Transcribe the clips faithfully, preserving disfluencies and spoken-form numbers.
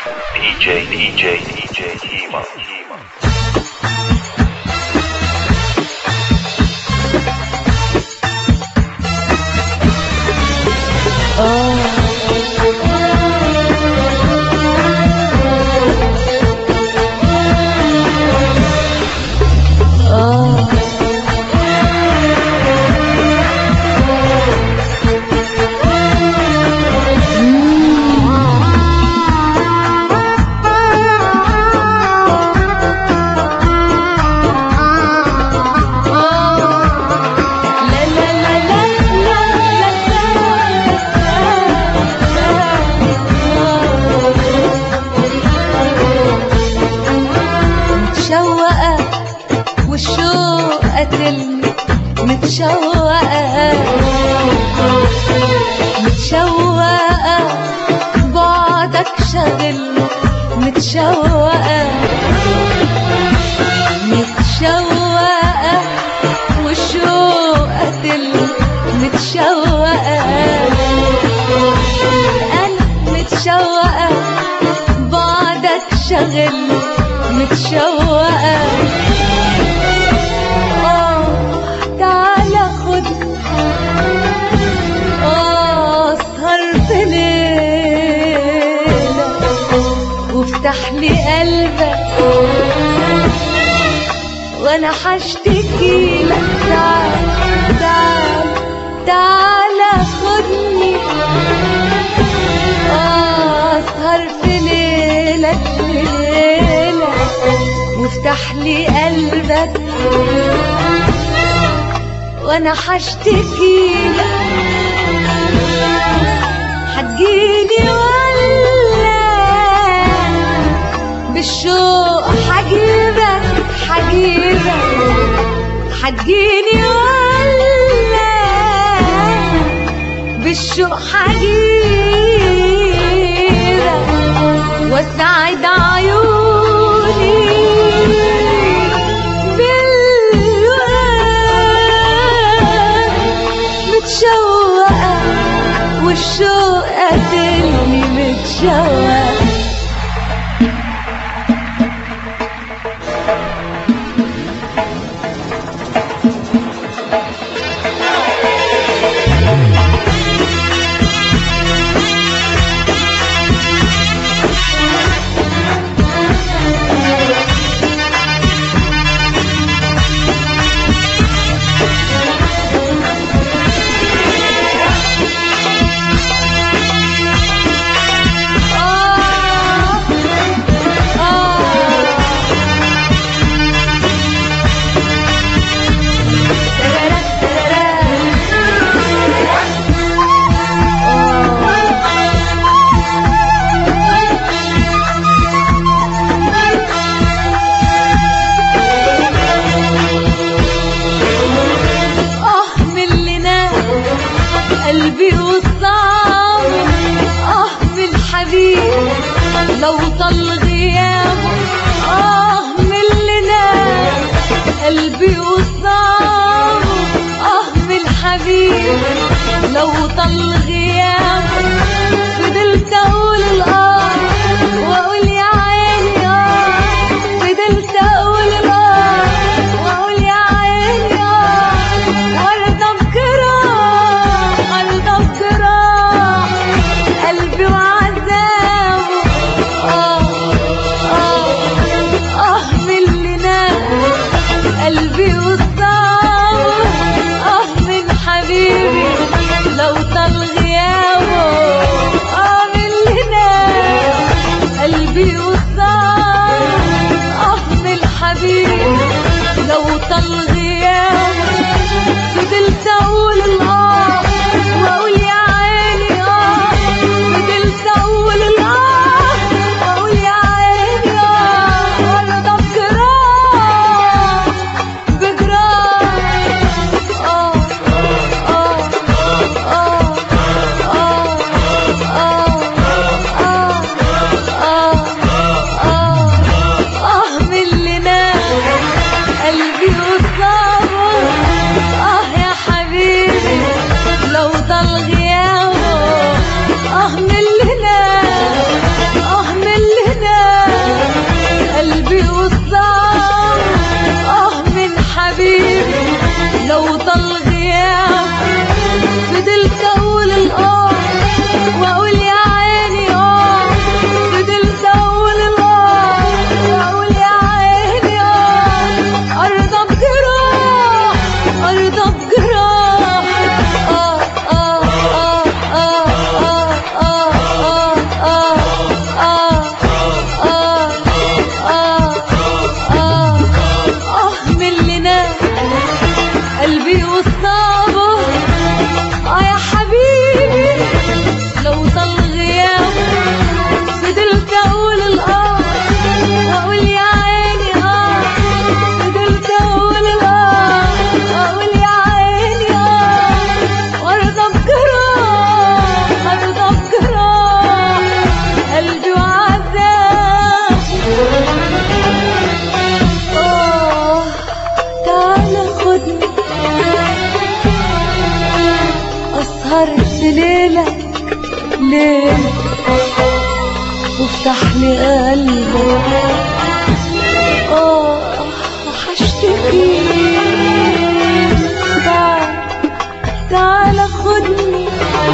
دي جي دي جي دي جي هيما هيما. متشوقة متشوقة بعدك شغل متشوقة متشوقة والشوق قتل متشوقة أنا متشوقة بعدك شغل متشوقة وافتح لي قلبك وانا حشتكي لك. تعال تعال تعال خدني اسهر في ليلك ليلك وافتح لي قلبك وانا حشتكي لك. هتجيني بالشوق حجيبك حجيبك حتجيني ولا بالشوق حجيبك واسعد عيوني بالوقت متشوقة والشوق قتلني متشوقة. قلبي وصعب اه بالحبيب لو طل غيابه اه من اللي نام. قلبي وصعب اه بالحبيب لو طل غيابه فضلت اقول الاه واقول يا عيني اه فضلت اقول الاه واقول يا عيني اه وارضى بكراه ارضى بكراه قلبي وعذابه اه اه اه من اللي نام. قلبي وصعب اه من حبيبي لو طل غيابه لي قلبك، اه وحشتكي. تعال تعال خدني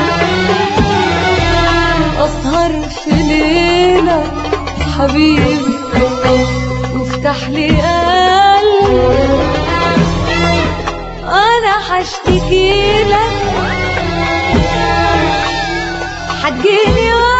اسهر في ليلة حبيبي، وافتح لي قلبك، انا حشتكي لك، حتجيني